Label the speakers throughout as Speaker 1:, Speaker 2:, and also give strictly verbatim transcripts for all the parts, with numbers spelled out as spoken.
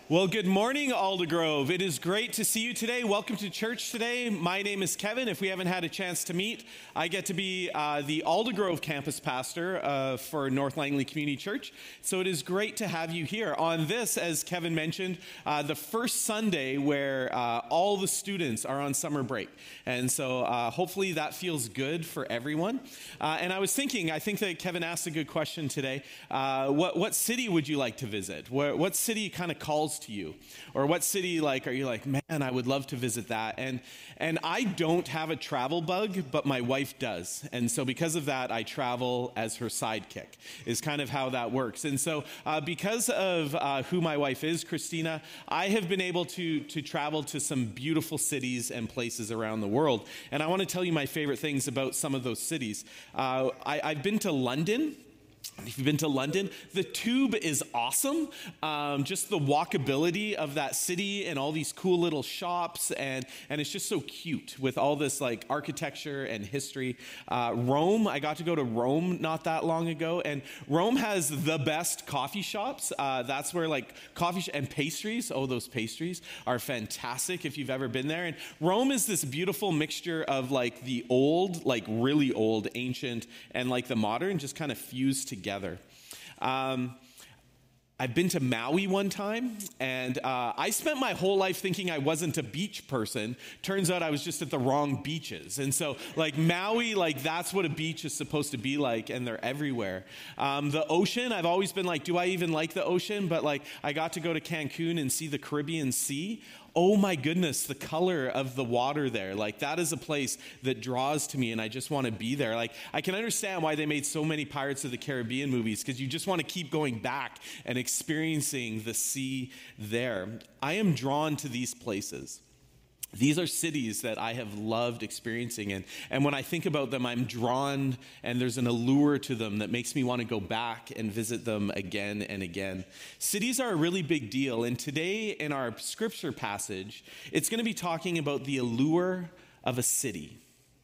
Speaker 1: Well, good morning, Aldergrove. It is great to see you today. Welcome to church today. My name is Kevin. If we haven't had a chance to meet, I get to be uh, the Aldergrove campus pastor uh, for North Langley Community Church. So it is great to have you here on this, as Kevin mentioned, uh, the first Sunday where uh, all the students are on summer break. And so uh, hopefully that feels good for everyone. Uh, and I was thinking, I think that Kevin asked a good question today. Uh, what, what city would you like to visit? What, what city kind of calls to you? Or what city, like, are you like, man, I would love to visit that? And and I don't have a travel bug, but my wife does. And so because of that, I travel as her sidekick, is kind of how that works. And so uh, because of uh, who my wife is, Christina, I have been able to, to travel to some beautiful cities and places around the world. And I want to tell you my favorite things about some of those cities. Uh, I, I've been to London. If you've been to London, the Tube is awesome. Um, just the walkability of that city and all these cool little shops, and and it's just so cute with all this like architecture and history. Uh, Rome, I got to go to Rome not that long ago, and Rome has the best coffee shops. Uh, that's where like coffee sh- and pastries. Oh, those pastries are fantastic if you've ever been there. And Rome is this beautiful mixture of like the old, like really old, ancient, and like the modern, just kind of fused together. Together. Um, I've been to Maui one time, and uh, I spent my whole life thinking I wasn't a beach person. Turns out I was just at the wrong beaches. And so, like, Maui, like, that's what a beach is supposed to be like, and they're everywhere. Um, the ocean, I've always been like, do I even like the ocean? But, like, I got to go to Cancun and see the Caribbean Sea. Oh my goodness, the color of the water there. Like, that is a place that draws to me, and I just want to be there. Like, I can understand why they made so many Pirates of the Caribbean movies, because you just want to keep going back and experiencing the sea there. I am drawn to these places. These are cities that I have loved experiencing, and, and when I think about them, I'm drawn, and there's an allure to them that makes me want to go back and visit them again and again. Cities are a really big deal, and today in our scripture passage, it's going to be talking about the allure of a city.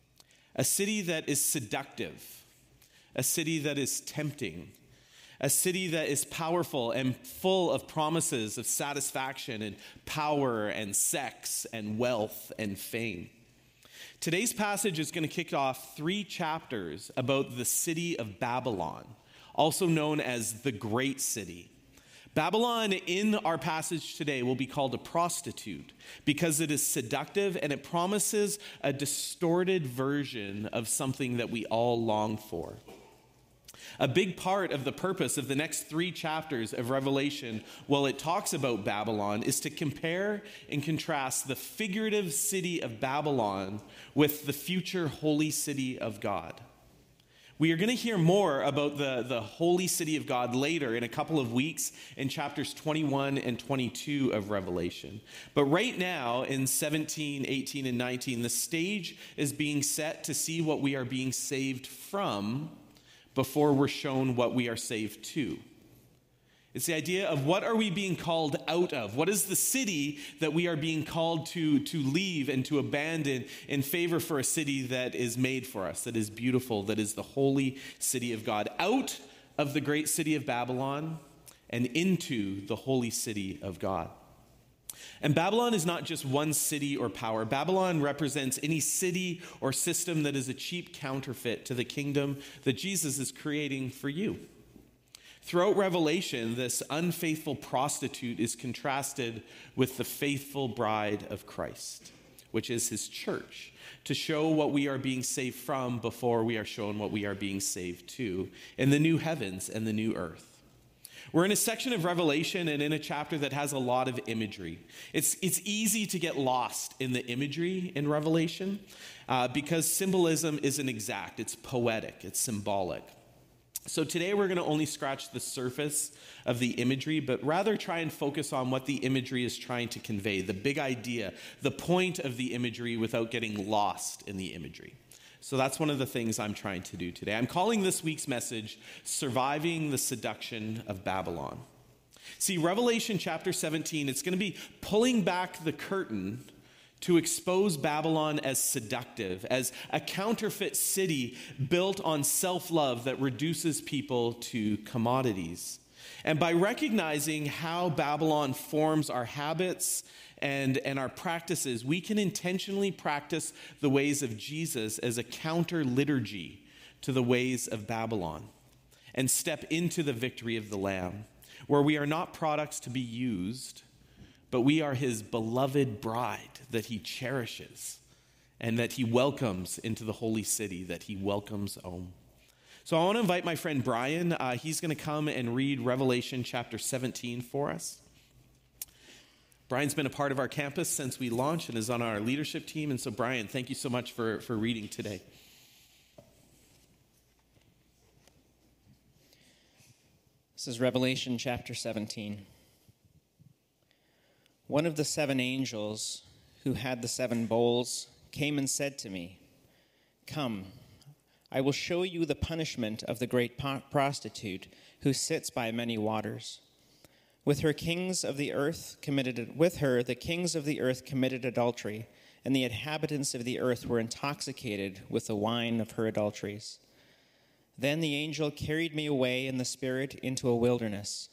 Speaker 1: A city that is seductive, a city that is tempting, a city that is powerful and full of promises of satisfaction and power and sex and wealth and fame. Today's passage is going to kick off three chapters about the city of Babylon, also known as the Great City. Babylon in our passage today will be called a prostitute because it is seductive and it promises a distorted version of something that we all long for. A big part of the purpose of the next three chapters of Revelation, while it talks about Babylon, is to compare and contrast the figurative city of Babylon with the future holy city of God. We are going to hear more about the, the holy city of God later in a couple of weeks in chapters twenty-one and twenty-two of Revelation. But right now in seventeen, eighteen, and nineteen, the stage is being set to see what we are being saved from before we're shown what we are saved to. It's the idea of what are we being called out of? What is the city that we are being called to, to leave and to abandon in favor for a city that is made for us, that is beautiful, that is the holy city of God, out of the great city of Babylon and into the holy city of God. And Babylon is not just one city or power. Babylon represents any city or system that is a cheap counterfeit to the kingdom that Jesus is creating for you. Throughout Revelation, this unfaithful prostitute is contrasted with the faithful bride of Christ, which is his church, to show what we are being saved from before we are shown what we are being saved to in the new heavens and the new earth. We're in a section of Revelation and in a chapter that has a lot of imagery. It's, it's easy to get lost in the imagery in Revelation uh, because symbolism isn't exact. It's poetic. It's symbolic. So today we're going to only scratch the surface of the imagery, but rather try and focus on what the imagery is trying to convey, the big idea, the point of the imagery without getting lost in the imagery. So that's one of the things I'm trying to do today. I'm calling this week's message, Surviving the Seduction of Babylon. See, Revelation chapter seventeen, it's going to be pulling back the curtain to expose Babylon as seductive, as a counterfeit city built on self-love that reduces people to commodities. And by recognizing how Babylon forms our habits and, and our practices, we can intentionally practice the ways of Jesus as a counter liturgy to the ways of Babylon and step into the victory of the Lamb, where we are not products to be used, but we are his beloved bride that he cherishes and that he welcomes into the holy city, that he welcomes home. So I want to invite my friend Brian. Uh, he's going to come and read Revelation chapter seventeen for us. Brian's been a part of our campus since we launched and is on our leadership team. And so, Brian, thank you so much for, for reading today.
Speaker 2: This is Revelation chapter seventeen. One of the seven angels who had the seven bowls came and said to me, "Come, I will show you the punishment of the great prostitute who sits by many waters. With her kings of the earth committed with her the kings of the earth committed adultery, and the inhabitants of the earth were intoxicated with the wine of her adulteries." Then the angel carried me away in the spirit into a wilderness.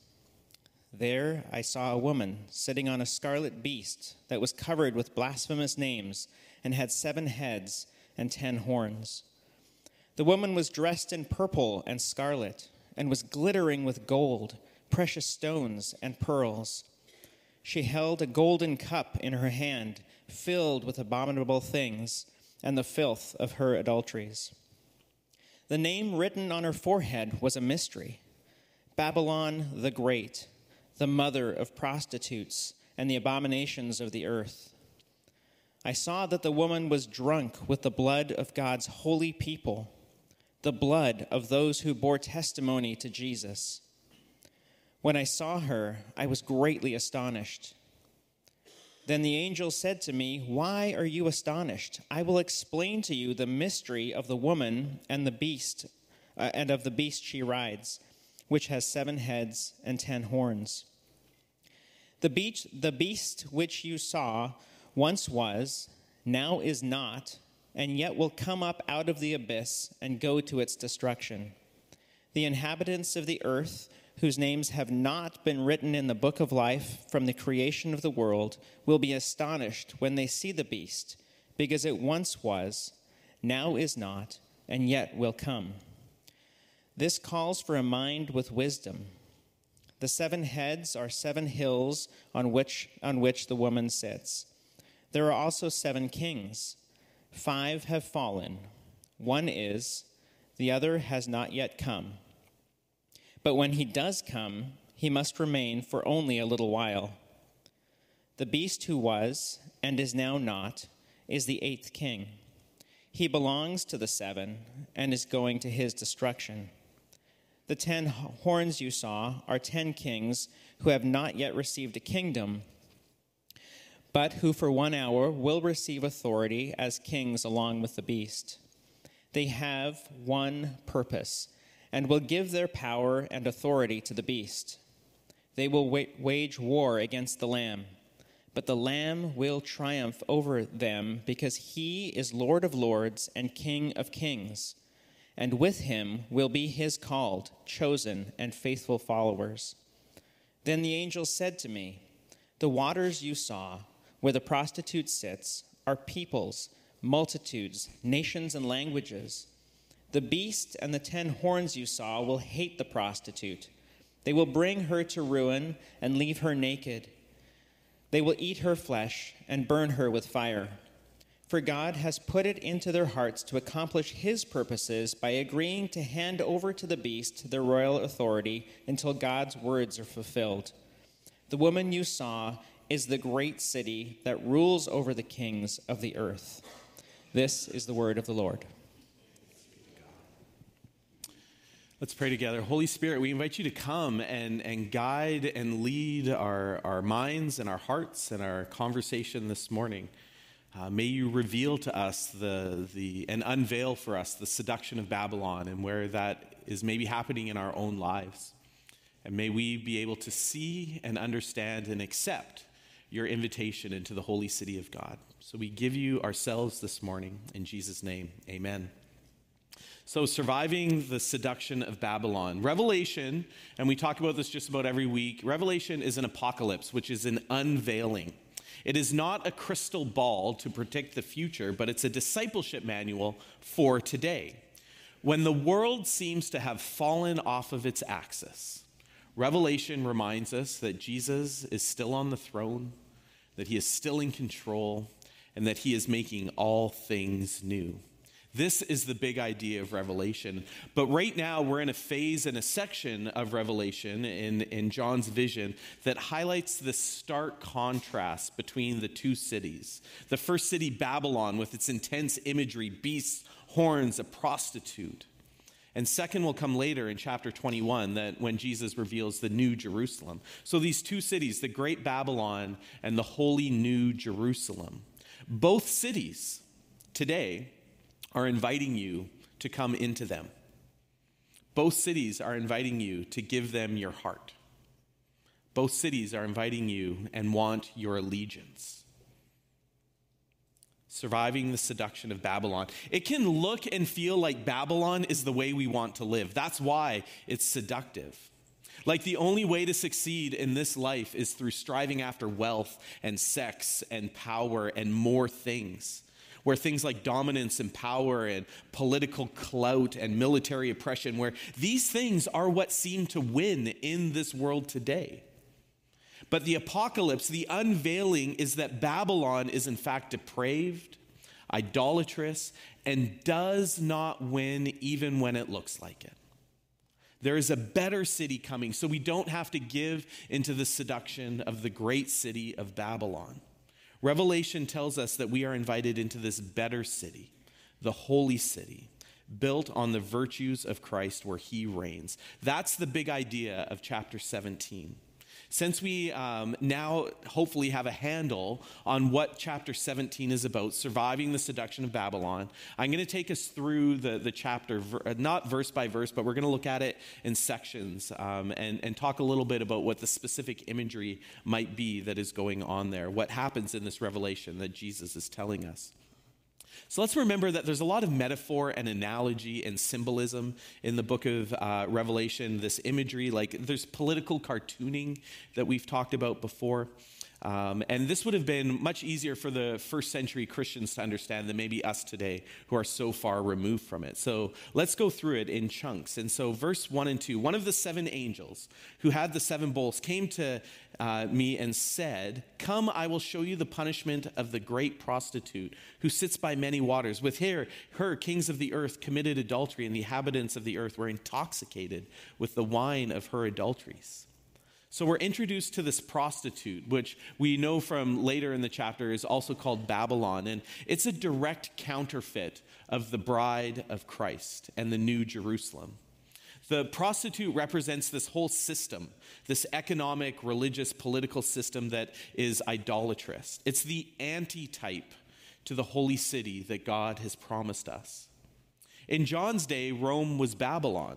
Speaker 2: There I saw a woman sitting on a scarlet beast that was covered with blasphemous names and had seven heads and ten horns. The woman was dressed in purple and scarlet and was glittering with gold, precious stones, and pearls. She held a golden cup in her hand, filled with abominable things and the filth of her adulteries. The name written on her forehead was a mystery: Babylon the Great, the mother of prostitutes and the abominations of the earth. I saw that the woman was drunk with the blood of God's holy people, the blood of those who bore testimony to Jesus. When I saw her, I was greatly astonished. Then the angel said to me, "Why are you astonished? I will explain to you the mystery of the woman and the beast, uh, and of the beast she rides, which has seven heads and ten horns. The beast, the beast which you saw once was, now is not, and yet will come up out of the abyss and go to its destruction. The inhabitants of the earth, whose names have not been written in the book of life from the creation of the world, will be astonished when they see the beast, because it once was, now is not, and yet will come. This calls for a mind with wisdom. The seven heads are seven hills on which, on which the woman sits. There are also seven kings. Five have fallen. One is, the other has not yet come. But when he does come, he must remain for only a little while. The beast who was, and is now not, is the eighth king. He belongs to the seven, and is going to his destruction. The ten horns you saw are ten kings who have not yet received a kingdom, but who for one hour will receive authority as kings along with the beast. They have one purpose, and will give their power and authority to the beast. They will wa- wage war against the Lamb, but the Lamb will triumph over them, because he is Lord of lords and King of kings, and with him will be his called, chosen, and faithful followers. Then the angel said to me, "The waters you saw, where the prostitute sits, are peoples, multitudes, nations, and languages. The beast and the ten horns you saw will hate the prostitute. They will bring her to ruin and leave her naked. They will eat her flesh and burn her with fire. For God has put it into their hearts to accomplish his purposes by agreeing to hand over to the beast their royal authority until God's words are fulfilled. The woman you saw is the great city that rules over the kings of the earth." This is the word of the Lord.
Speaker 1: Let's pray together. Holy Spirit, we invite you to come and, and guide and lead our, our minds and our hearts and our conversation this morning. Uh, may you reveal to us the, the and unveil for us the seduction of Babylon and where that is maybe happening in our own lives. And may we be able to see and understand and accept your invitation into the holy city of God. So we give you ourselves this morning. In Jesus' name, amen. So, surviving the seduction of Babylon. Revelation, and we talk about this just about every week, Revelation is an apocalypse, which is an unveiling. It is not a crystal ball to predict the future, but it's a discipleship manual for today. When the world seems to have fallen off of its axis, Revelation reminds us that Jesus is still on the throne, that he is still in control, and that he is making all things new. This is the big idea of Revelation. But right now, we're in a phase and a section of Revelation in, in John's vision that highlights the stark contrast between the two cities. The first city, Babylon, with its intense imagery, beasts, horns, a prostitute. And second will come later in chapter twenty-one, that when Jesus reveals the new Jerusalem. So these two cities, the great Babylon and the holy new Jerusalem. Both cities today are inviting you to come into them. Both cities are inviting you to give them your heart. Both cities are inviting you and want your allegiance. Surviving the seduction of Babylon. It can look and feel like Babylon is the way we want to live. That's why it's seductive. Like the only way to succeed in this life is through striving after wealth and sex and power and more things. Where things like dominance and power and political clout and military oppression, where these things are what seem to win in this world today. But the apocalypse, the unveiling, is that Babylon is in fact depraved, idolatrous, and does not win even when it looks like it. There is a better city coming, so we don't have to give into the seduction of the great city of Babylon. Revelation tells us that we are invited into this better city, the holy city, built on the virtues of Christ where he reigns. That's the big idea of chapter seventeen. Since we um, now hopefully have a handle on what chapter seventeen is about, surviving the seduction of Babylon, I'm going to take us through the, the chapter, not verse by verse, but we're going to look at it in sections um, and, and talk a little bit about what the specific imagery might be that is going on there, what happens in this revelation that Jesus is telling us. So let's remember that there's a lot of metaphor and analogy and symbolism in the book of uh, Revelation, this imagery, like there's political cartooning that we've talked about before. Um, and this would have been much easier for the first century Christians to understand than maybe us today who are so far removed from it. So let's go through it in chunks. And so verse one and two, one of the seven angels who had the seven bowls came to uh, me and said, "Come, I will show you the punishment of the great prostitute who sits by many waters. With her, her kings of the earth committed adultery, and the inhabitants of the earth were intoxicated with the wine of her adulteries." So we're introduced to this prostitute, which we know from later in the chapter is also called Babylon. And it's a direct counterfeit of the bride of Christ and the new Jerusalem. The prostitute represents this whole system, this economic, religious, political system that is idolatrous. It's the antitype to the holy city that God has promised us. In John's day, Rome was Babylon.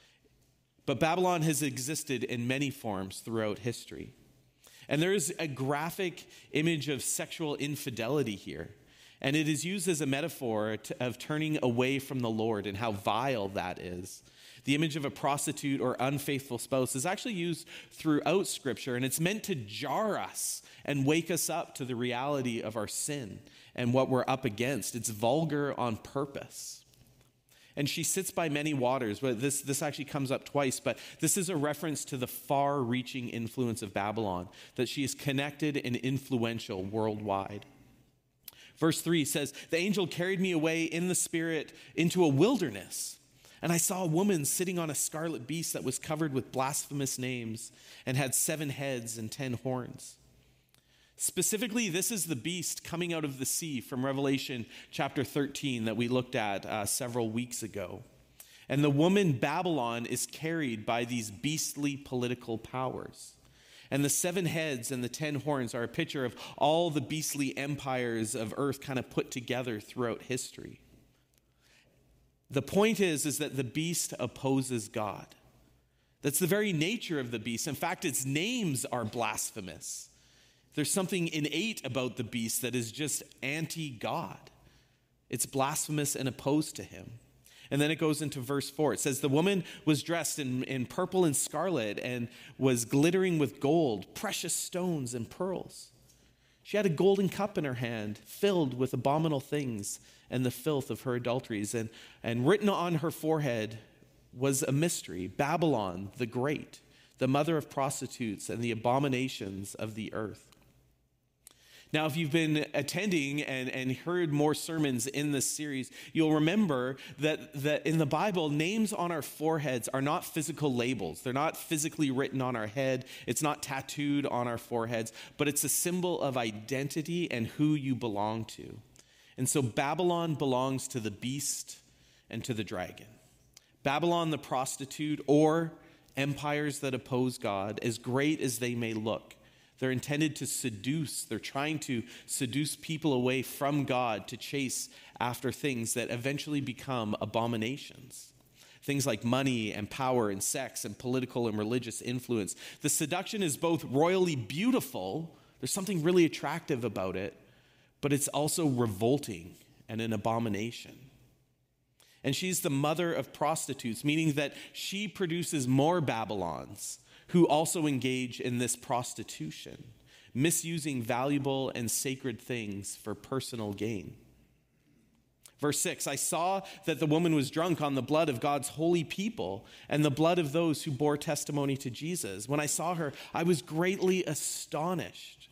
Speaker 1: But Babylon has existed in many forms throughout history. And there is a graphic image of sexual infidelity here. And it is used as a metaphor to, of turning away from the Lord and how vile that is. The image of a prostitute or unfaithful spouse is actually used throughout Scripture, and it's meant to jar us and wake us up to the reality of our sin and what we're up against. It's vulgar on purpose. And she sits by many waters. Well, this, this actually comes up twice, but this is a reference to the far-reaching influence of Babylon, that she is connected and influential worldwide. Verse three says, "The angel carried me away in the spirit into a wilderness, and I saw a woman sitting on a scarlet beast that was covered with blasphemous names and had seven heads and ten horns." Specifically, this is the beast coming out of the sea from Revelation chapter thirteen that we looked at uh, several weeks ago. And the woman Babylon is carried by these beastly political powers. And the seven heads and the ten horns are a picture of all the beastly empires of earth kind of put together throughout history. The point is, is that the beast opposes God. That's the very nature of the beast. In fact, its names are blasphemous. There's something innate about the beast that is just anti-God. It's blasphemous and opposed to him. And then it goes into verse four. It says, the woman was dressed in, in purple and scarlet and was glittering with gold, precious stones and pearls. She had a golden cup in her hand filled with abominable things and the filth of her adulteries. And, and written on her forehead was a mystery, Babylon the Great, the mother of prostitutes and the abominations of the earth. Now, if you've been attending and, and heard more sermons in this series, you'll remember that, that in the Bible, names on our foreheads are not physical labels. They're not physically written on our head. It's not tattooed on our foreheads, but it's a symbol of identity and who you belong to. And so Babylon belongs to the beast and to the dragon. Babylon the prostitute, or empires that oppose God, as great as they may look. They're intended to seduce. They're trying to seduce people away from God to chase after things that eventually become abominations. Things like money and power and sex and political and religious influence. The seduction is both royally beautiful, there's something really attractive about it, but it's also revolting and an abomination. And she's the mother of prostitutes, meaning that she produces more Babylons who also engage in this prostitution, misusing valuable and sacred things for personal gain. Verse six, I saw that the woman was drunk on the blood of God's holy people and the blood of those who bore testimony to Jesus. When I saw her, I was greatly astonished.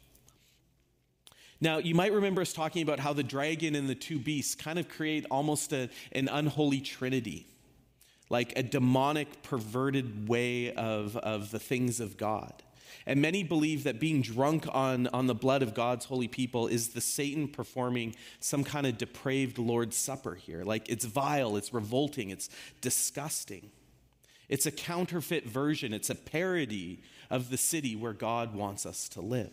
Speaker 1: Now, you might remember us talking about how the dragon and the two beasts kind of create almost a, an unholy trinity, like a demonic, perverted way of, of the things of God. And many believe that being drunk on, on the blood of God's holy people is the Satan performing some kind of depraved Lord's Supper here. Like, it's vile, it's revolting, it's disgusting. It's a counterfeit version, it's a parody of the city where God wants us to live.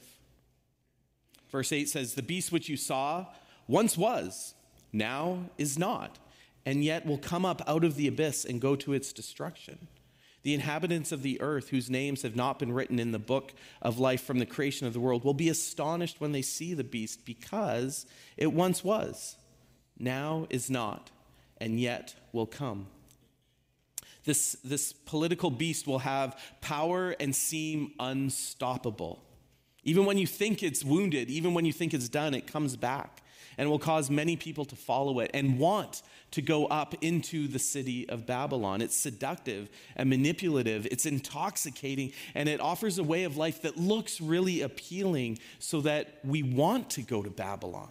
Speaker 1: Verse eight says, the beast which you saw once was, now is not, and yet will come up out of the abyss and go to its destruction. The inhabitants of the earth, whose names have not been written in the book of life from the creation of the world, will be astonished when they see the beast, because it once was, now is not, and yet will come. This, this political beast will have power and seem unstoppable. Even when you think it's wounded, even when you think it's done, it comes back and will cause many people to follow it and want to go up into the city of Babylon. It's seductive and manipulative. It's intoxicating, and it offers a way of life that looks really appealing so that we want to go to Babylon.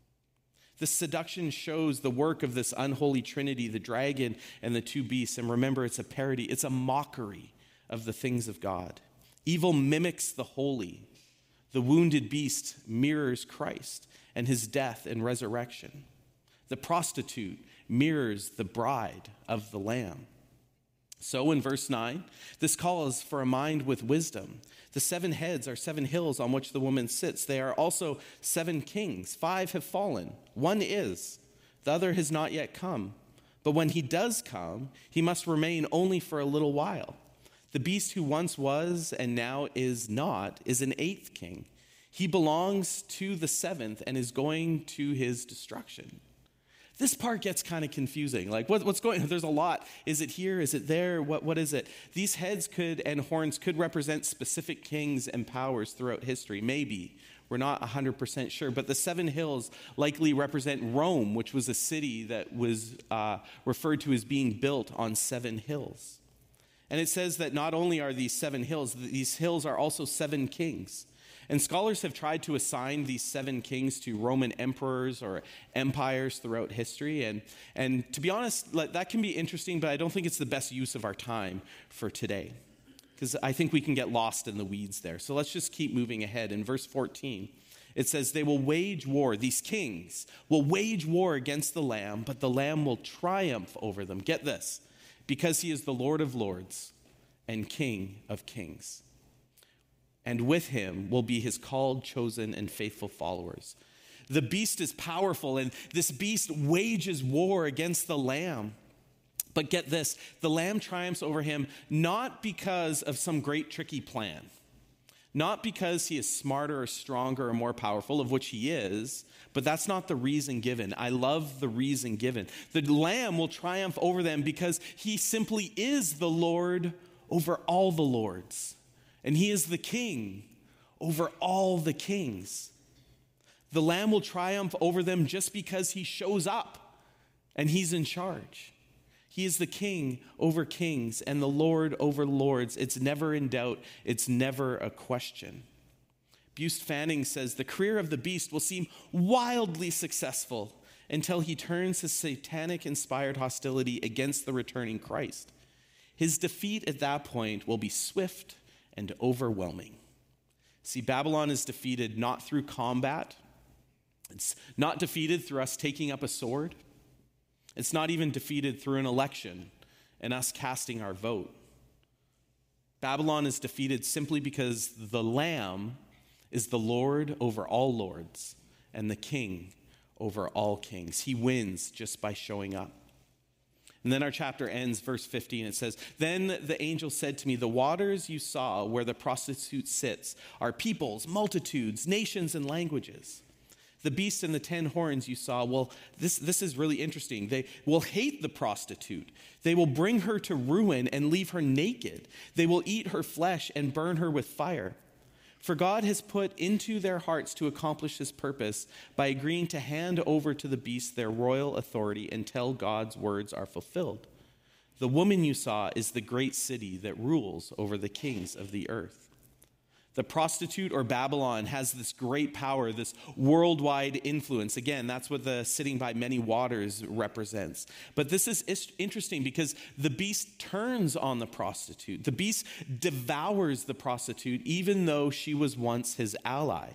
Speaker 1: The seduction shows the work of this unholy trinity, the dragon and the two beasts. And remember, it's a parody. It's a mockery of the things of God. Evil mimics the holy. The wounded beast mirrors Christ and his death and resurrection. The prostitute mirrors the bride of the Lamb. So in verse nine, this calls for a mind with wisdom. The seven heads are seven hills on which the woman sits. They are also seven kings. Five have fallen. One is. The other has not yet come. But when he does come, he must remain only for a little while. The beast who once was and now is not is an eighth king. He belongs to the seventh and is going to his destruction. This part gets kind of confusing. Like, what, what's going on? There's a lot. Is it here? Is it there? What, what is it? These heads could and horns could represent specific kings and powers throughout history. Maybe. We're not one hundred percent sure. But the seven hills likely represent Rome, which was a city that was uh, referred to as being built on seven hills. And it says that not only are these seven hills, these hills are also seven kings. And scholars have tried to assign these seven kings to Roman emperors or empires throughout history. And, and to be honest, that can be interesting, but I don't think it's the best use of our time for today, because I think we can get lost in the weeds there. So let's just keep moving ahead. In verse fourteen, it says, they will wage war. These kings will wage war against the Lamb, but the Lamb will triumph over them. Get this, because he is the Lord of lords and King of kings. And with him will be his called, chosen, and faithful followers. The beast is powerful, and this beast wages war against the Lamb. But get this, the Lamb triumphs over him not because of some great tricky plan. Not because he is smarter or stronger or more powerful, of which he is, but that's not the reason given. I love the reason given. The Lamb will triumph over them because he simply is the Lord over all the lords. And he is the King over all the kings. The Lamb will triumph over them just because he shows up and he's in charge. He is the King over kings and the Lord over lords. It's never in doubt. It's never a question. Buste Fanning says, the career of the beast will seem wildly successful until he turns his satanic-inspired hostility against the returning Christ. His defeat at that point will be swift and overwhelming. See, Babylon is defeated not through combat. It's not defeated through us taking up a sword. It's not even defeated through an election and us casting our vote. Babylon is defeated simply because the Lamb is the Lord over all lords and the King over all kings. He wins just by showing up. And then our chapter ends, verse fifteen. It says, then the angel said to me, the waters you saw where the prostitute sits are peoples, multitudes, nations, and languages. The beast and the ten horns you saw, well, this, this is really interesting. They will hate the prostitute. They will bring her to ruin and leave her naked. They will eat her flesh and burn her with fire. For God has put into their hearts to accomplish his purpose by agreeing to hand over to the beast their royal authority until God's words are fulfilled. The woman you saw is the great city that rules over the kings of the earth. The prostitute, or Babylon, has this great power, this worldwide influence. Again, that's what the sitting by many waters represents. But this is interesting because the beast turns on the prostitute. The beast devours the prostitute, even though she was once his ally.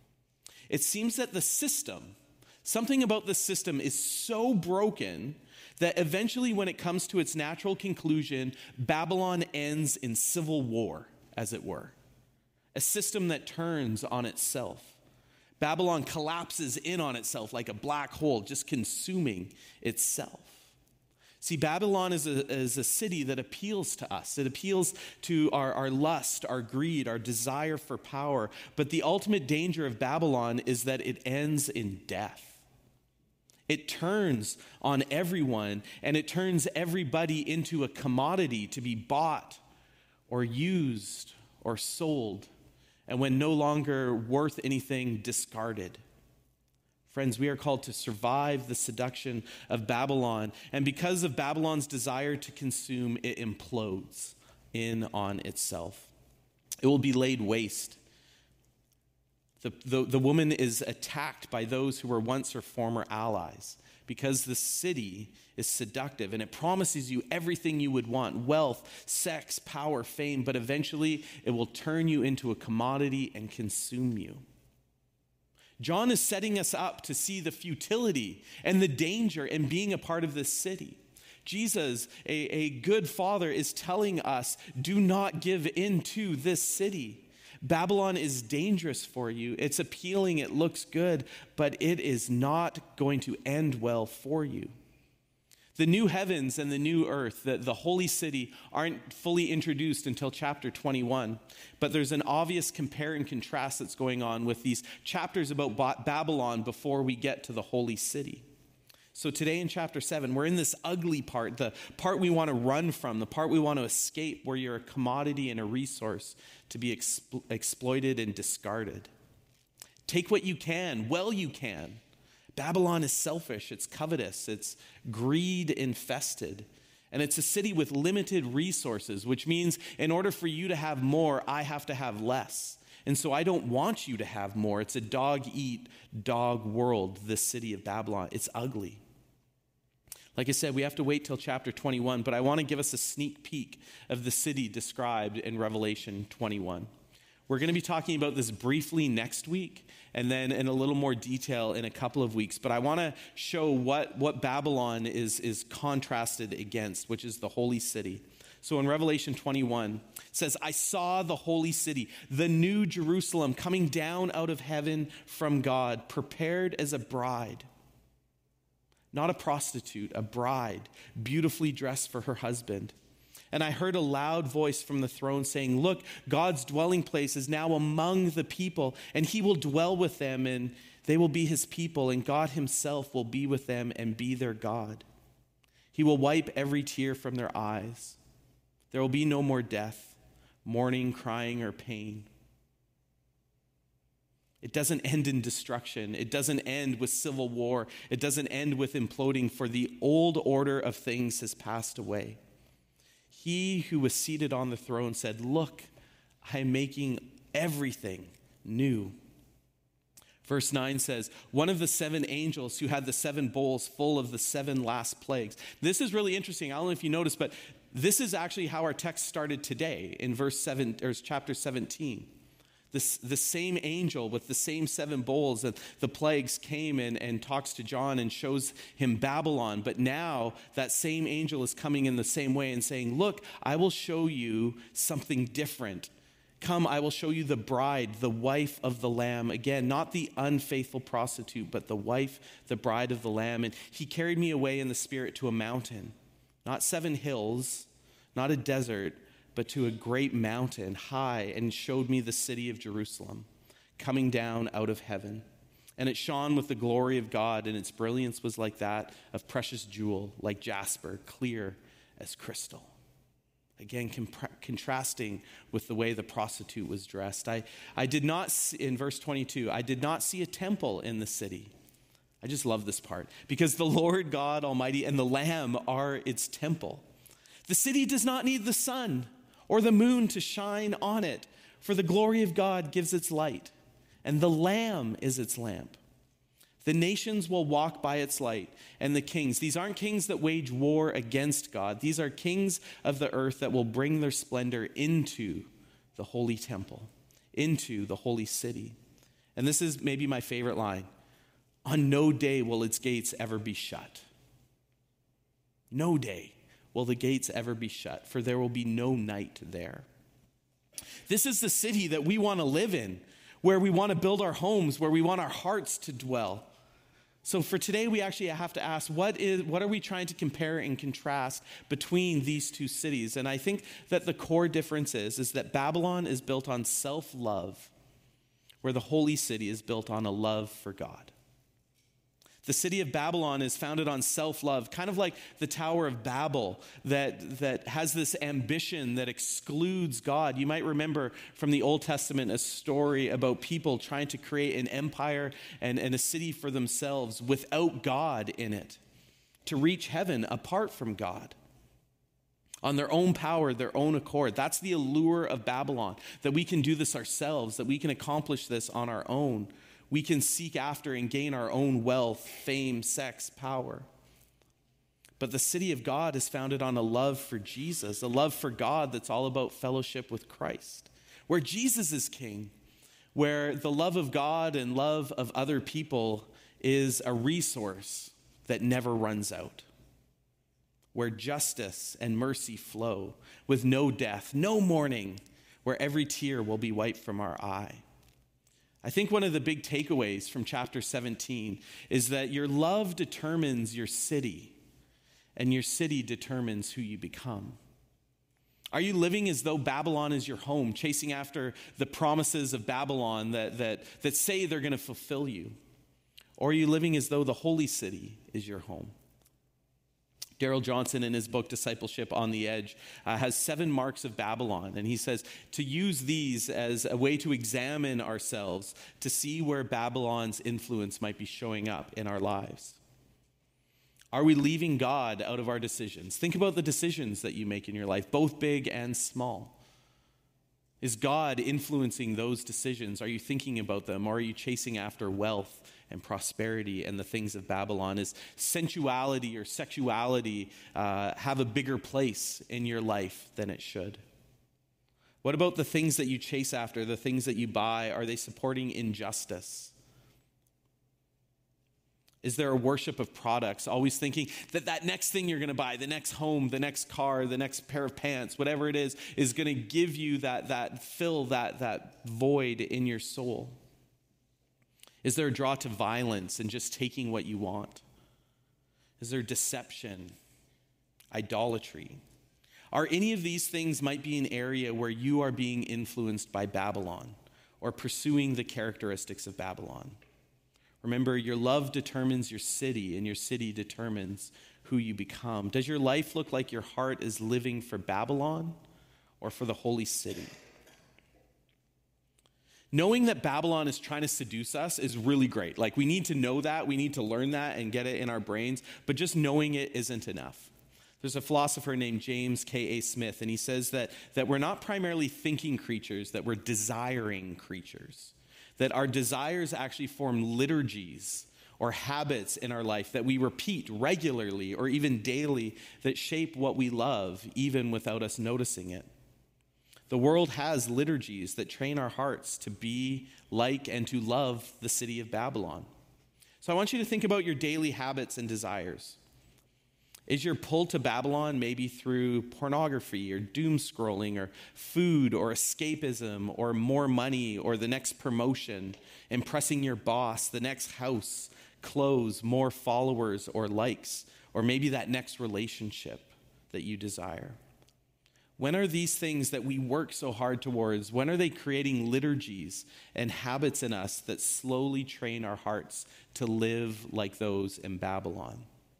Speaker 1: It seems that the system, something about the system is so broken that eventually, when it comes to its natural conclusion, Babylon ends in civil war, as it were. A system that turns on itself. Babylon collapses in on itself like a black hole, just consuming itself. See, Babylon is a, is a city that appeals to us. It appeals to our, our lust, our greed, our desire for power. But the ultimate danger of Babylon is that it ends in death. It turns on everyone, and it turns everybody into a commodity to be bought or used or sold. And when no longer worth anything, discarded. Friends, we are called to survive the seduction of Babylon. And because of Babylon's desire to consume, it implodes in on itself. It will be laid waste. The, the, the woman is attacked by those who were once her former allies because the city is seductive and it promises you everything you would want: wealth, sex, power, fame, but eventually it will turn you into a commodity and consume you. John is setting us up to see the futility and the danger in being a part of this city. Jesus, a, a good father, is telling us, do not give in to this city. Babylon is dangerous for you. It's appealing, it looks good, but it is not going to end well for you. The new heavens and the new earth, the, the holy city, aren't fully introduced until chapter twenty-one. But there's an obvious compare and contrast that's going on with these chapters about ba- Babylon before we get to the holy city. So today in chapter seven, we're in this ugly part, the part we want to run from, the part we want to escape, where you're a commodity and a resource to be expl- exploited and discarded. Take what you can, well you can. Babylon is selfish, it's covetous, it's greed infested, and it's a city with limited resources, which means in order for you to have more, I have to have less. And so I don't want you to have more. It's a dog-eat-dog world, this city of Babylon. It's ugly. Like I said, we have to wait till chapter twenty-one, but I want to give us a sneak peek of the city described in Revelation twenty-one. We're going to be talking about this briefly next week, and then in a little more detail in a couple of weeks. But I want to show what, what Babylon is, is contrasted against, which is the holy city. So in Revelation twenty-one, it says, I saw the holy city, the new Jerusalem, coming down out of heaven from God, prepared as a bride. Not a prostitute, a bride, beautifully dressed for her husband. And I heard a loud voice from the throne saying, "Look, God's dwelling place is now among the people, and he will dwell with them, and they will be his people, and God himself will be with them and be their God. He will wipe every tear from their eyes. There will be no more death, mourning, crying, or pain." It doesn't end in destruction. It doesn't end with civil war. It doesn't end with imploding, for the old order of things has passed away. He who was seated on the throne said, "Look, I am making everything new." Verse nine says, one of the seven angels who had the seven bowls full of the seven last plagues. This is really interesting. I don't know if you noticed, but this is actually how our text started today in verse seven, or chapter seventeen. This, the same angel with the same seven bowls and the plagues came and, and talks to John and shows him Babylon. But now that same angel is coming in the same way and saying, "Look, I will show you something different. Come, I will show you the bride, the wife of the Lamb." Again, not the unfaithful prostitute, but the wife, the bride of the Lamb. And he carried me away in the spirit to a mountain, not seven hills, not a desert, but to a great mountain high, and showed me the city of Jerusalem coming down out of heaven. And it shone with the glory of God, and its brilliance was like that of precious jewel, like jasper, clear as crystal. Again, comp- contrasting with the way the prostitute was dressed. I, I did not, see, in verse twenty-two, I did not see a temple in the city. I just love this part, because the Lord God Almighty and the Lamb are its temple. The city does not need the sun or the moon to shine on it, for the glory of God gives its light, and the Lamb is its lamp. The nations will walk by its light, and the kings. These aren't kings that wage war against God. These are kings of the earth that will bring their splendor into the holy temple, into the holy city. And this is maybe my favorite line. On no day will its gates ever be shut. No day will the gates ever be shut, for there will be no night there. This is the city that we want to live in, where we want to build our homes, where we want our hearts to dwell. So for today, we actually have to ask, what is, what are we trying to compare and contrast between these two cities? And I think that the core difference is, is that Babylon is built on self-love, where the holy city is built on a love for God. The city of Babylon is founded on self-love, kind of like the Tower of Babel that, that has this ambition that excludes God. You might remember from the Old Testament a story about people trying to create an empire and, and a city for themselves without God in it, to reach heaven apart from God, on their own power, their own accord. That's the allure of Babylon, that we can do this ourselves, that we can accomplish this on our own. We can seek after and gain our own wealth, fame, sex, power. But the city of God is founded on a love for Jesus, a love for God that's all about fellowship with Christ, where Jesus is king, where the love of God and love of other people is a resource that never runs out, where justice and mercy flow with no death, no mourning, where every tear will be wiped from our eye. I think one of the big takeaways from chapter seventeen is that your love determines your city, and your city determines who you become. Are you living as though Babylon is your home, chasing after the promises of Babylon that, that, that say they're going to fulfill you? Or are you living as though the holy city is your home? Darrell Johnson, in his book, Discipleship on the Edge, uh, has seven marks of Babylon. And he says to use these as a way to examine ourselves, to see where Babylon's influence might be showing up in our lives. Are we leaving God out of our decisions? Think about the decisions that you make in your life, both big and small. Is God influencing those decisions? Are you thinking about them? Or are you chasing after wealth and prosperity and the things of Babylon? Is sensuality or sexuality uh, have a bigger place in your life than it should? What about the things that you chase after, the things that you buy? Are they supporting injustice? Is there a worship of products, always thinking that that next thing you're going to buy, the next home, the next car, the next pair of pants, whatever it is, is going to give you that, that fill that, that void in your soul? Is there a draw to violence and just taking what you want? Is there deception, idolatry? Are any of these things might be an area where you are being influenced by Babylon or pursuing the characteristics of Babylon? Remember, your love determines your city, and your city determines who you become. Does your life look like your heart is living for Babylon or for the holy city? Knowing that Babylon is trying to seduce us is really great. Like, we need to know that, we need to learn that and get it in our brains, but just knowing it isn't enough. There's a philosopher named James K A Smith, and he says that, that we're not primarily thinking creatures, that we're desiring creatures. That our desires actually form liturgies or habits in our life that we repeat regularly or even daily that shape what we love, even without us noticing it. The world has liturgies that train our hearts to be like and to love the city of Babylon. So I want you to think about your daily habits and desires. Is your pull to Babylon maybe through pornography or doom scrolling or food or escapism or more money or the next promotion, impressing your boss, the next house, clothes, more followers or likes, or maybe that next relationship that you desire? When are these things that we work so hard towards, when are they creating liturgies and habits in us that slowly train our hearts to live like those in Babylon?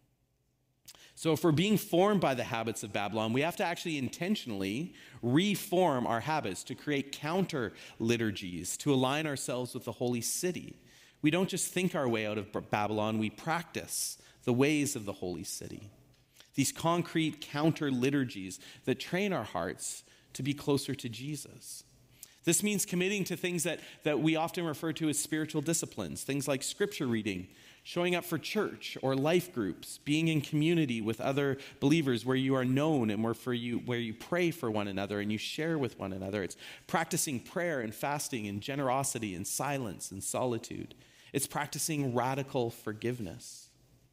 Speaker 1: So if we're being formed by the habits of Babylon, we have to actually intentionally reform our habits to create counter liturgies, to align ourselves with the holy city. We don't just think our way out of Babylon, we practice the ways of the holy city. These concrete counter liturgies that train our hearts to be closer to Jesus. This means committing to things that, that we often refer to as spiritual disciplines, things like scripture reading, showing up for church or life groups, being in community with other believers where you are known and where, for you, where you pray for one another and you share with one another. It's practicing prayer and fasting and generosity and silence and solitude. It's practicing radical forgiveness.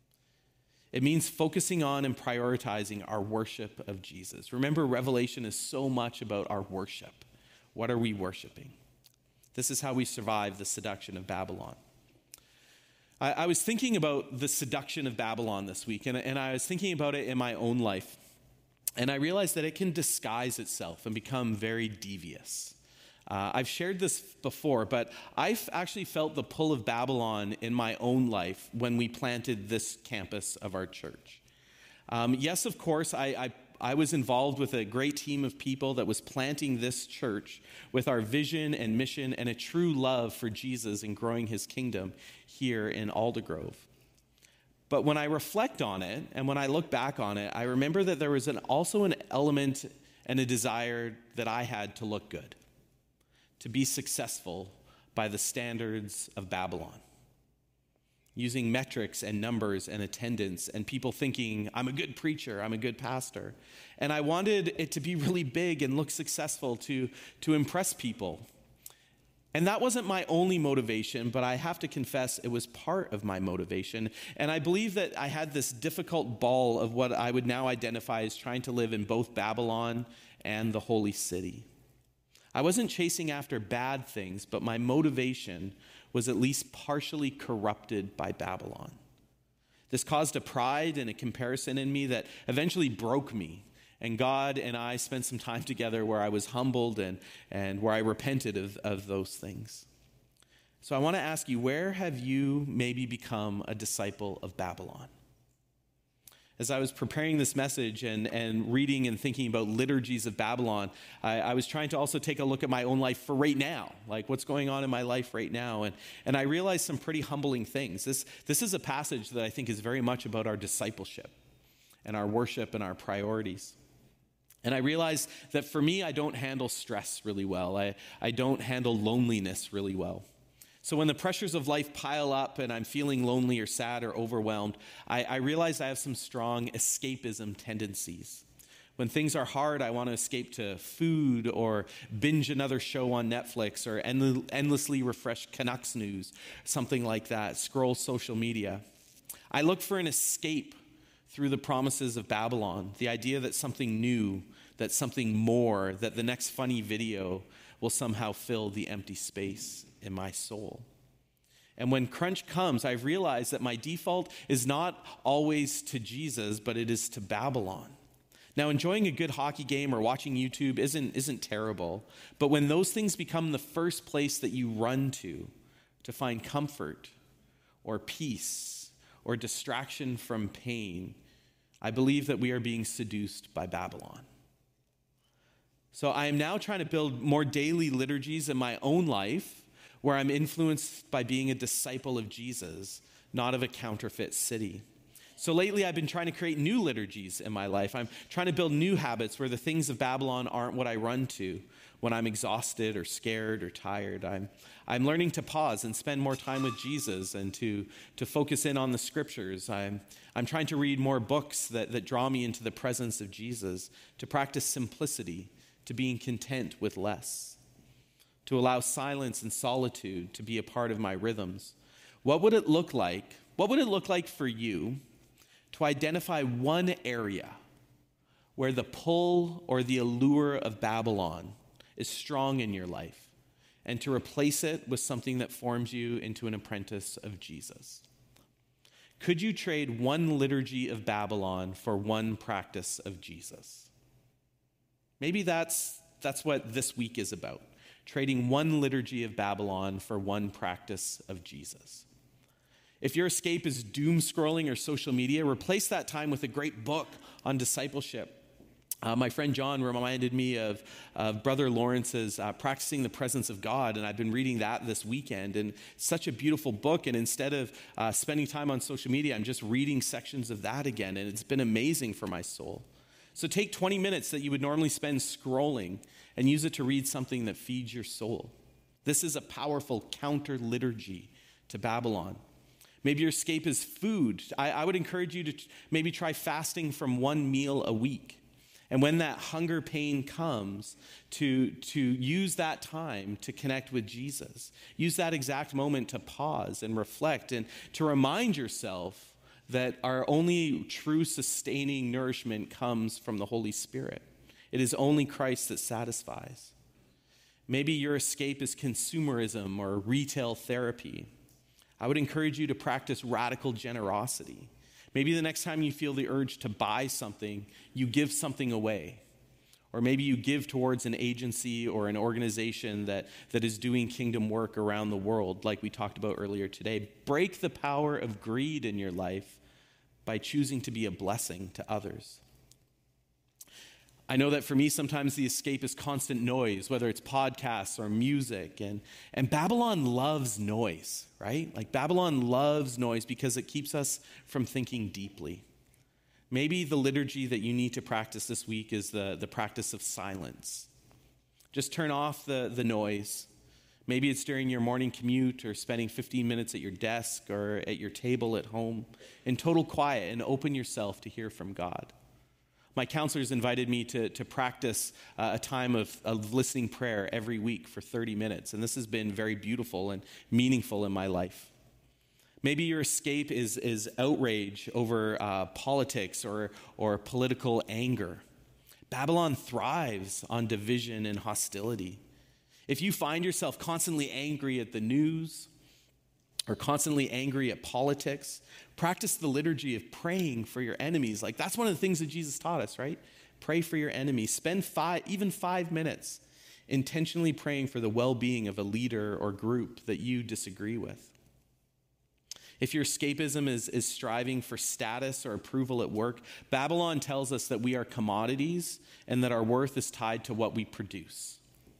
Speaker 1: It means focusing on and prioritizing our worship of Jesus. Remember, Revelation is so much about our worship. What are we worshiping? This is how we survive the seduction of Babylon. I, I was thinking about the seduction of Babylon this week, and, and I was thinking about it in my own life. And I realized that it can disguise itself and become very devious. Uh, I've shared this before, but I've actually felt the pull of Babylon in my own life when we planted this campus of our church. Um, yes, of course, I, I I was involved with a great team of people that was planting this church with our vision and mission and a true love for Jesus and growing his kingdom here in Aldergrove. But when I reflect on it and when I look back on it, I remember that there was an, also an element and a desire that I had to look good, to be successful by the standards of Babylon. Using metrics and numbers and attendance and people thinking, I'm a good preacher, I'm a good pastor. And I wanted it to be really big and look successful to, to impress people. And that wasn't my only motivation, but I have to confess it was part of my motivation. And I believe that I had this difficult ball of what I would now identify as trying to live in both Babylon and the holy city. I wasn't chasing after bad things, but my motivation was at least partially corrupted by Babylon. This caused a pride and a comparison in me that eventually broke me. And God and I spent some time together where I was humbled and, and where I repented of, of those things. So I want to ask you, where have you maybe become a disciple of Babylon? As I was preparing this message and, and reading and thinking about liturgies of Babylon, I, I was trying to also take a look at my own life for right now, like what's going on in my life right now. And, and I realized some pretty humbling things. This, this is a passage that I think is very much about our discipleship and our worship and our priorities. And I realized that for me, I don't handle stress really well. I, I don't handle loneliness really well. So when the pressures of life pile up and I'm feeling lonely or sad or overwhelmed, I, I realize I have some strong escapism tendencies. When things are hard, I want to escape to food or binge another show on Netflix or end, endlessly refresh Canucks news, something like that, scroll social media. I look for an escape through the promises of Babylon, the idea that something new, that something more, that the next funny video will somehow fill the empty space in my soul. And when crunch comes, I've realized that my default is not always to Jesus, but it is to Babylon. Now, enjoying a good hockey game or watching YouTube isn't, isn't terrible, but when those things become the first place that you run to to find comfort or peace or distraction from pain, I believe that we are being seduced by Babylon. So I am now trying to build more daily liturgies in my own life where I'm influenced by being a disciple of Jesus, not of a counterfeit city. So lately I've been trying to create new liturgies in my life. I'm trying to build new habits where the things of Babylon aren't what I run to when I'm exhausted or scared or tired. I'm, I'm learning to pause and spend more time with Jesus and to, to focus in on the scriptures. I'm, I'm trying to read more books that, that draw me into the presence of Jesus, to practice simplicity, to being content with less, to allow silence and solitude to be a part of my rhythms. What would it look like? What would it look like for you to identify one area where the pull or the allure of Babylon is strong in your life, and to replace it with something that forms you into an apprentice of Jesus? Could you trade one liturgy of Babylon for one practice of Jesus? Maybe that's, that's what this week is about, trading one liturgy of Babylon for one practice of Jesus. If your escape is doom scrolling or social media, replace that time with a great book on discipleship. Uh, my friend John reminded me of uh, Brother Lawrence's uh, Practicing the Presence of God, and I've been reading that this weekend, and it's such a beautiful book, and instead of uh, spending time on social media, I'm just reading sections of that again, and it's been amazing for my soul. So take twenty minutes that you would normally spend scrolling and use it to read something that feeds your soul. This is a powerful counter liturgy to Babylon. Maybe your escape is food. I, I would encourage you to t- maybe try fasting from one meal a week. And when that hunger pain comes, to, to use that time to connect with Jesus. Use that exact moment to pause and reflect and to remind yourself that our only true sustaining nourishment comes from the Holy Spirit. It is only Christ that satisfies. Maybe your escape is consumerism or retail therapy. I would encourage you to practice radical generosity. Maybe the next time you feel the urge to buy something, you give something away. Or maybe you give towards an agency or an organization that, that is doing kingdom work around the world, like we talked about earlier today. Break the power of greed in your life by choosing to be a blessing to others. I know that for me, sometimes the escape is constant noise, whether it's podcasts or music. And, and Babylon loves noise, right? Like Babylon loves noise because it keeps us from thinking deeply. Maybe the liturgy that you need to practice this week is the, the practice of silence. Just turn off the, the noise. Maybe it's during your morning commute or spending fifteen minutes at your desk or at your table at home in total quiet, and open yourself to hear from God. My counselors invited me to, to practice uh, a time of, of listening prayer every week for thirty minutes, and this has been very beautiful and meaningful in my life. Maybe your escape is, is outrage over uh, politics or, or political anger. Babylon thrives on division and hostility. If you find yourself constantly angry at the news or constantly angry at politics, practice the liturgy of praying for your enemies. Like that's one of the things that Jesus taught us, right? Pray for your enemies. Spend five, even five minutes intentionally praying for the well-being of a leader or group that you disagree with. If your escapism is, is striving for status or approval at work, Babylon tells us that we are commodities and that our worth is tied to what we produce.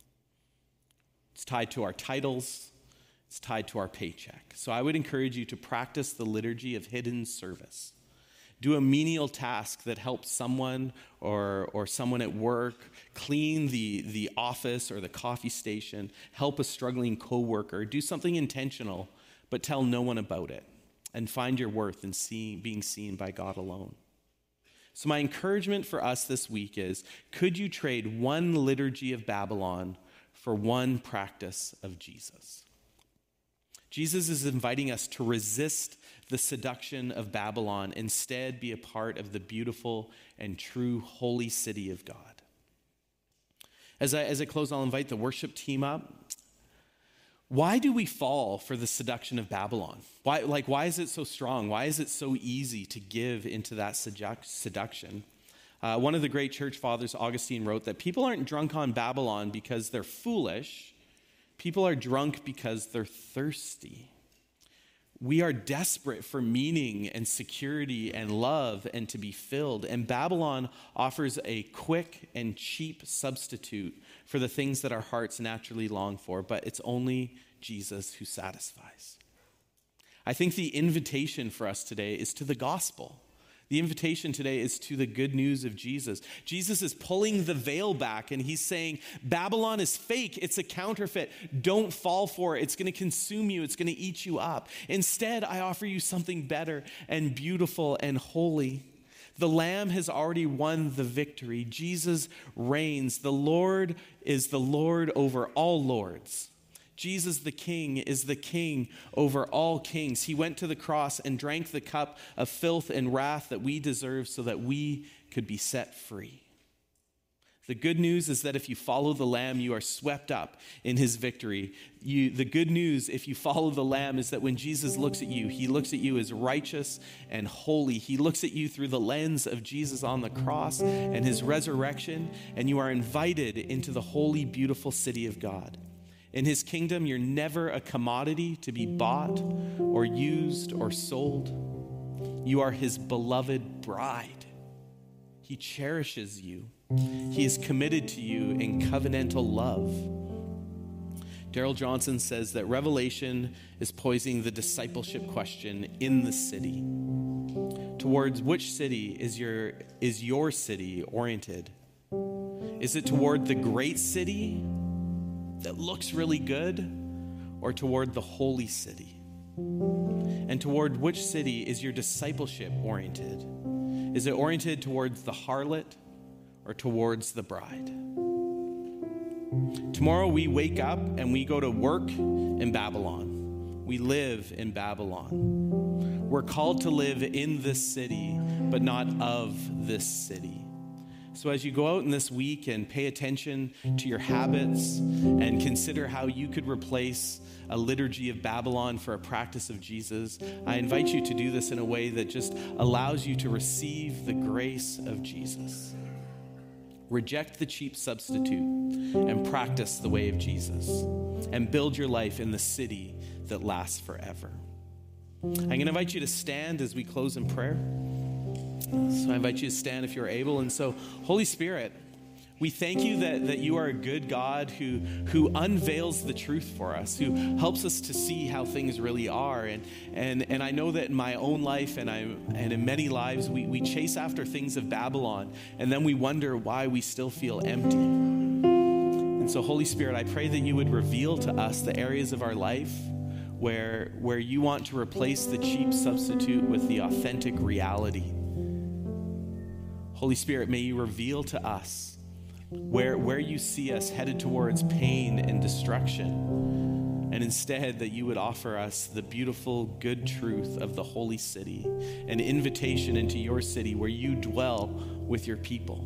Speaker 1: It's tied to our titles. It's tied to our paycheck. So I would encourage you to practice the liturgy of hidden service. Do a menial task that helps someone or, or someone at work, clean the, the office or the coffee station, help a struggling coworker, do something intentional, but tell no one about it, and find your worth in seeing, being seen by God alone. So my encouragement for us this week is, could you trade one liturgy of Babylon for one practice of Jesus? Jesus is inviting us to resist the seduction of Babylon, instead be a part of the beautiful and true holy city of God. As I, as I close, I'll invite the worship team up. Why do we fall for the seduction of Babylon? Why, like, why is it so strong? Why is it so easy to give into that seduction? Uh, one of the great church fathers, Augustine, wrote that people aren't drunk on Babylon because they're foolish. People are drunk because they're thirsty. We are desperate for meaning and security and love and to be filled. And Babylon offers a quick and cheap substitute for the things that our hearts naturally long for, but it's only Jesus who satisfies. I think the invitation for us today is to the gospel. The invitation today is to the good news of Jesus. Jesus is pulling the veil back and he's saying, Babylon is fake. It's a counterfeit. Don't fall for it. It's going to consume you. It's going to eat you up. Instead, I offer you something better and beautiful and holy. The Lamb has already won the victory. Jesus reigns. The Lord is the Lord over all lords. Jesus the King is the King over all kings. He went to the cross and drank the cup of filth and wrath that we deserve so that we could be set free. The good news is that if you follow the Lamb, you are swept up in his victory. You, the good news, if you follow the Lamb, is that when Jesus looks at you, he looks at you as righteous and holy. He looks at you through the lens of Jesus on the cross and his resurrection, and you are invited into the holy, beautiful city of God. In his kingdom, you're never a commodity to be bought or used or sold. You are his beloved bride. He cherishes you. He is committed to you in covenantal love. Darrell Johnson says that Revelation is posing the discipleship question in the city. Towards which city is your, is your city oriented? Is it toward the great city that looks really good, or toward the holy city? And toward which city is your discipleship oriented? Is it oriented towards the harlot or towards the bride? Tomorrow we wake up and we go to work in Babylon. We live in Babylon. We're called to live in this city, but not of this city. So as you go out in this week and pay attention to your habits and consider how you could replace a liturgy of Babylon for a practice of Jesus, I invite you to do this in a way that just allows you to receive the grace of Jesus. Reject the cheap substitute and practice the way of Jesus, and build your life in the city that lasts forever. I'm going to invite you to stand as we close in prayer. So I invite you to stand if you're able. And so, Holy Spirit, we thank you that, that you are a good God who, who unveils the truth for us, who helps us to see how things really are. And, and, and I know that in my own life and, I, and in many lives, we, we chase after things of Babylon, and then we wonder why we still feel empty. And so, Holy Spirit, I pray that you would reveal to us the areas of our life where, where you want to replace the cheap substitute with the authentic reality. Holy Spirit, may you reveal to us where, where you see us headed towards pain and destruction, and instead that you would offer us the beautiful, good truth of the holy city, an invitation into your city where you dwell with your people.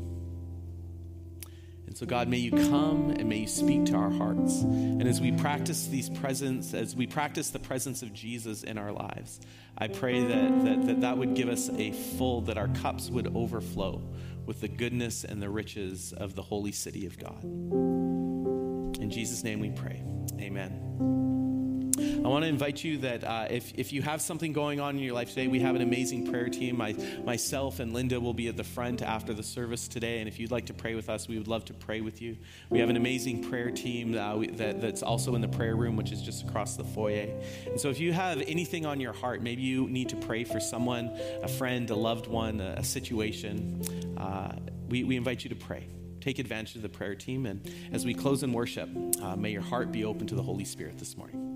Speaker 1: And so, God, may you come and may you speak to our hearts. And as we practice these presence, as we practice the presence of Jesus in our lives, I pray that that, that that would give us a full, that our cups would overflow with the goodness and the riches of the holy city of God. In Jesus' name we pray. Amen. I want to invite you that uh, if, if you have something going on in your life today, we have an amazing prayer team. My, myself and Linda will be at the front after the service today, and if you'd like to pray with us, we would love to pray with you. We have an amazing prayer team uh, we, that, that's also in the prayer room, which is just across the foyer. And so if you have anything on your heart, maybe you need to pray for someone, a friend, a loved one, a, a situation, uh, we, we invite you to pray. Take advantage of the prayer team, and as we close in worship, uh, may your heart be open to the Holy Spirit this morning.